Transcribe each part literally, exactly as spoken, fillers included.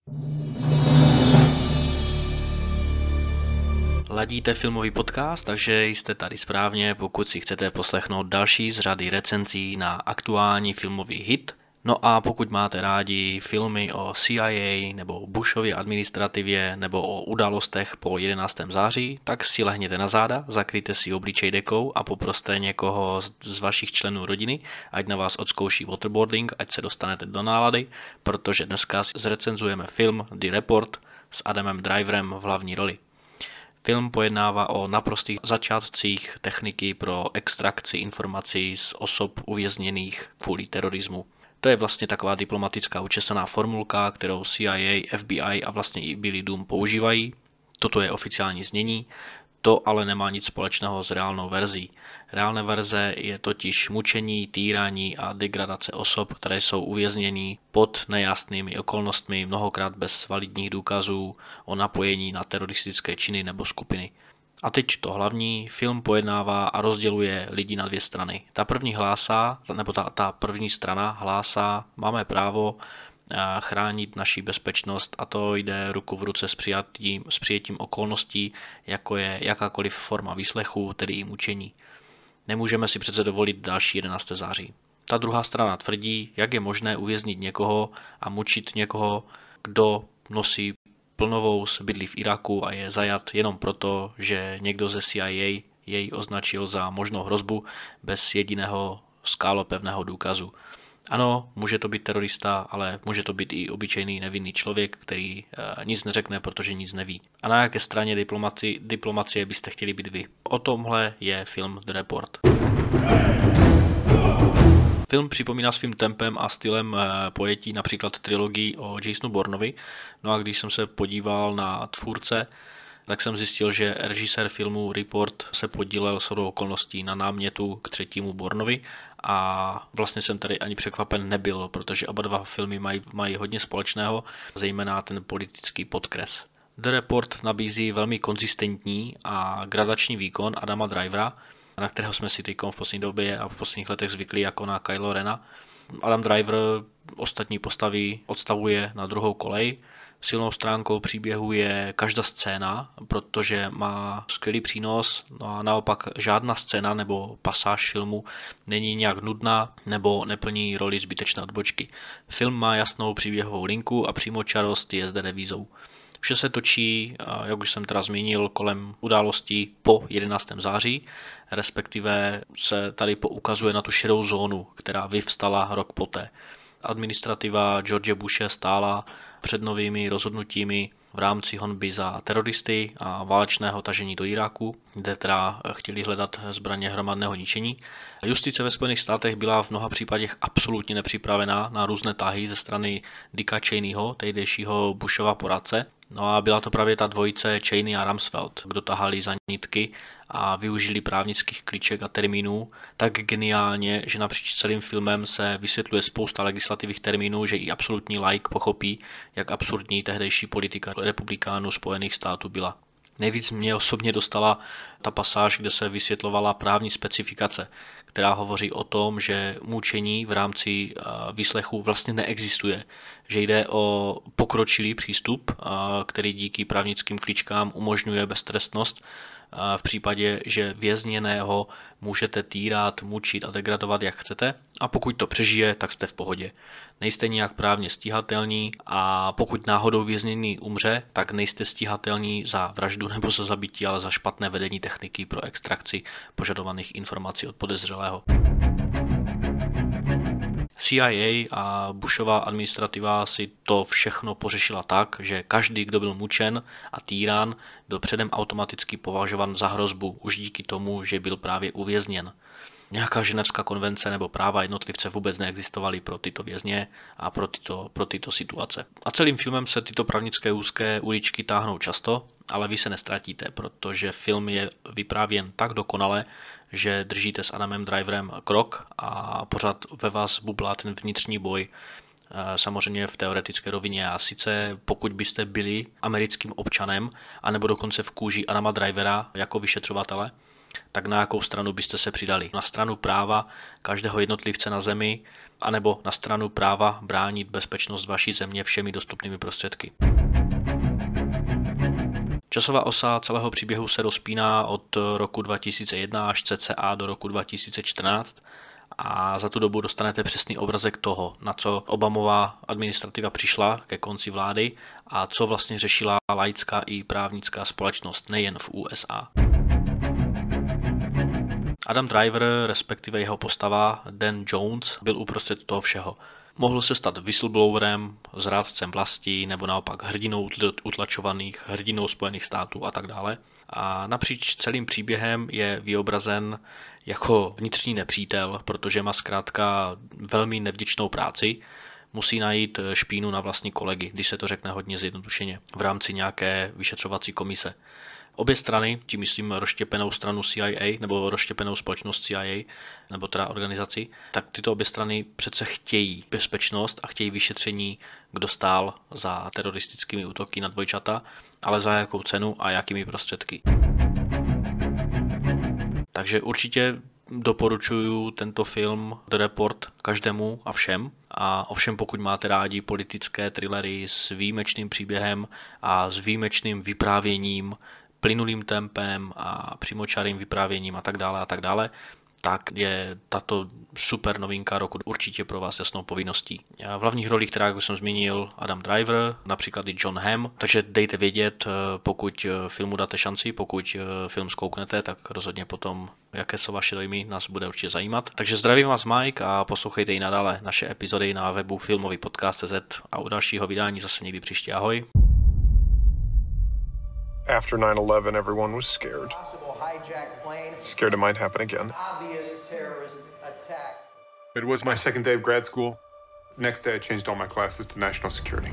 Ladíte filmový podcast, takže jste tady správně, pokud si chcete poslechnout další z řady recenzí na aktuální filmový hit. No a pokud máte rádi filmy o C I A nebo Bushově administrativě nebo o událostech po jedenáctého září, tak si lehněte na záda, zakryjte si obličej dekou a poproste někoho z vašich členů rodiny, ať na vás odzkouší waterboarding, ať se dostanete do nálady, protože dneska zrecenzujeme film The Report s Adamem Driverem v hlavní roli. Film pojednává o naprostých začátcích techniky pro extrakci informací z osob uvězněných kvůli terorismu. To je vlastně taková diplomatická učesaná formulka, kterou C I A, F B I a vlastně i Billy Doom používají. Toto je oficiální znění, to ale nemá nic společného s reálnou verzí. Reálné verze je totiž mučení, týrání a degradace osob, které jsou uvězněny pod nejasnými okolnostmi, mnohokrát bez validních důkazů o napojení na teroristické činy nebo skupiny. A teď to hlavní, film pojednává a rozděluje lidi na dvě strany. Ta první hlásá, nebo ta, ta první strana hlásá, máme právo chránit naši bezpečnost a to jde ruku v ruce s přijetím, s přijetím okolností, jako je jakákoliv forma výslechu, tedy i mučení. Nemůžeme si přece dovolit další jedenáctého září. Ta druhá strana tvrdí, jak je možné uvěznit někoho a mučit někoho, kdo nosí plnovou bydlí v Iráku a je zajat jenom proto, že někdo ze C I A jej označil za možnou hrozbu bez jediného skálopevného důkazu. Ano, může to být terorista, ale může to být i obyčejný nevinný člověk, který e, nic neřekne, protože nic neví. A na jaké straně diplomaci, diplomacie byste chtěli být vy? O tomhle je film The Report. Film připomíná svým tempem a stylem e, pojetí například trilogii o Jasonu Bourneovi. No a když jsem se podíval na tvůrce, tak jsem zjistil, že režisér filmu Report se podílel shodou okolností na námětu k třetímu Bourneovi a vlastně jsem tady ani překvapen nebyl, protože oba dva filmy mají, mají hodně společného, zejména ten politický podkres. The Report nabízí velmi konzistentní a gradační výkon Adama Drivera, na kterého jsme si teď v poslední době a v posledních letech zvykli jako na Kylo Rena. Adam Driver ostatní postavy odstavuje na druhou kolej. Silnou stránkou příběhu je každá scéna, protože má skvělý přínos, no a naopak žádná scéna nebo pasáž filmu není nějak nudná nebo neplní roli zbytečné odbočky. Film má jasnou příběhovou linku a přímočarost je zde devízou. Vše se točí, jak už jsem teda zmínil, kolem událostí po jedenáctého září, respektive se tady poukazuje na tu šedou zónu, která vyvstala rok poté. Administrativa George Bushe stála před novými rozhodnutími v rámci honby za teroristy a válečného tažení do Iráku, kde teda chtěli hledat zbraně hromadného ničení. Justice ve Spojených státech byla v mnoha případech absolutně nepřipravená na různé tahy ze strany Dicka Cheneyho, tehdejšího Bushova poradce. No a byla to právě ta dvojice Cheney a Rumsfeld, kdo tahali za nitky a využili právnických kliček a termínů tak geniálně, že napříč celým filmem se vysvětluje spousta legislativních termínů, že i absolutní laik pochopí, jak absurdní tehdejší politika republikánů Spojených států byla. Nejvíc mě osobně dostala ta pasáž, kde se vysvětlovala právní specifikace, která hovoří o tom, že mučení v rámci výslechu vlastně neexistuje, že jde o pokročilý přístup, který díky právnickým kličkám umožňuje beztrestnost v případě, že vězněného můžete týrat, mučit a degradovat jak chcete a pokud to přežije, tak jste v pohodě. Nejste nijak právně stíhatelní a pokud náhodou vězněný umře, tak nejste stíhatelní za vraždu nebo za zabití, ale za špatné vedení techniky pro extrakci požadovaných informací od podezřelého. C I A a Bushova administrativa si to všechno pořešila tak, že každý, kdo byl mučen a týrán, byl předem automaticky považován za hrozbu už díky tomu, že byl právě uvězněn. Nějaká ženevská konvence nebo práva jednotlivce vůbec neexistovaly pro tyto vězně a pro tyto, pro tyto situace. A celým filmem se tyto právnické úzké uličky táhnou často, ale vy se nestratíte, protože film je vyprávěn tak dokonale, že držíte s Adamem Driverem krok a pořád ve vás bublá ten vnitřní boj. Samozřejmě v teoretické rovině a sice pokud byste byli americkým občanem anebo dokonce v kůži Adama Drivera jako vyšetřovatele, tak na jakou stranu byste se přidali? Na stranu práva každého jednotlivce na zemi, anebo na stranu práva bránit bezpečnost vaší země všemi dostupnými prostředky? Časová osa celého příběhu se rozpíná od roku dva tisíce jedna až cca do roku dva tisíce čtrnáct a za tu dobu dostanete přesný obrazek toho, na co Obamová administrativa přišla ke konci vlády a co vlastně řešila laická i právnická společnost nejen v U S A. Adam Driver, respektive jeho postava Dan Jones, byl uprostřed toho všeho. Mohl se stát whistleblowerem, zrádcem vlasti nebo naopak hrdinou utlačovaných, hrdinou Spojených států a tak dále. A napříč celým příběhem je vyobrazen jako vnitřní nepřítel, protože má zkrátka velmi nevděčnou práci. Musí najít špínu na vlastní kolegy, když se to řekne hodně zjednodušeně, v rámci nějaké vyšetřovací komise. Obě strany, tím myslím rozštěpenou stranu C I A nebo rozštěpenou společnost C I A, nebo teda organizaci, tak tyto obě strany přece chtějí bezpečnost a chtějí vyšetření, kdo stál za teroristickými útoky na dvojčata, ale za jakou cenu a jakými prostředky. Takže určitě doporučuji tento film The Report každému a všem. A ovšem pokud máte rádi politické thrillery s výjimečným příběhem a s výjimečným vyprávěním, plynulým tempem a přímočarým vyprávěním a tak dále a tak dále, tak je tato super novinka roku určitě pro vás jasnou povinností. V hlavních rolích, která jak jsem zmínil, Adam Driver, například i John Hamm, takže dejte vědět, pokud filmu dáte šanci, pokud film zkouknete, tak rozhodně potom, jaké jsou vaše dojmy, nás bude určitě zajímat. Takže zdravím vás Mike a poslouchejte i nadále naše epizody na webu filmový podcast tečka cé zet a u dalšího vydání zase někdy příště. Ahoj. After nine eleven, everyone was scared. Scared it might happen again. It was my second day of grad school. Next day, I changed all my classes to national security.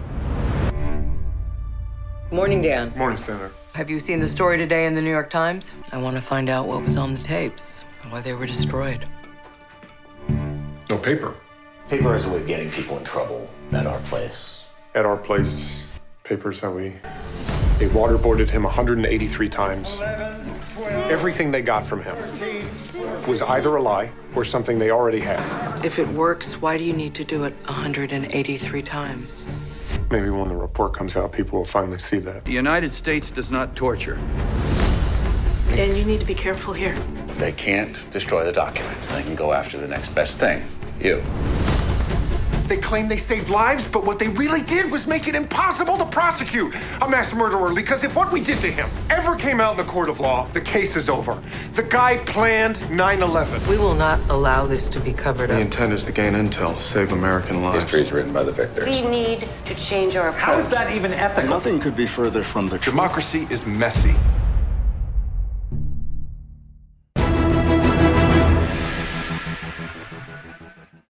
Morning, Dan. Morning, Senator. Have you seen the story today in the New York Times? I want to find out what was on the tapes and why they were destroyed. No paper. Paper is a way of getting people in trouble at our place. At our place, paper's how we... They waterboarded him one hundred eighty-three times. Everything they got from him was either a lie or something they already had. If it works, why do you need to do it one hundred eighty-three times? Maybe when the report comes out, people will finally see that. The United States does not torture. Dan, you need to be careful here. They can't destroy the documents. They can go after the next best thing, you. They claim they saved lives, but what they really did was make it impossible to prosecute a mass murderer, because if what we did to him ever came out in a court of law, the case is over. The guy planned nine eleven. We will not allow this to be covered up. The intent is to gain intel, save American lives. History is written by the victors. We need to change our approach. How is that even ethical? Nothing could be further from the truth. Democracy is messy.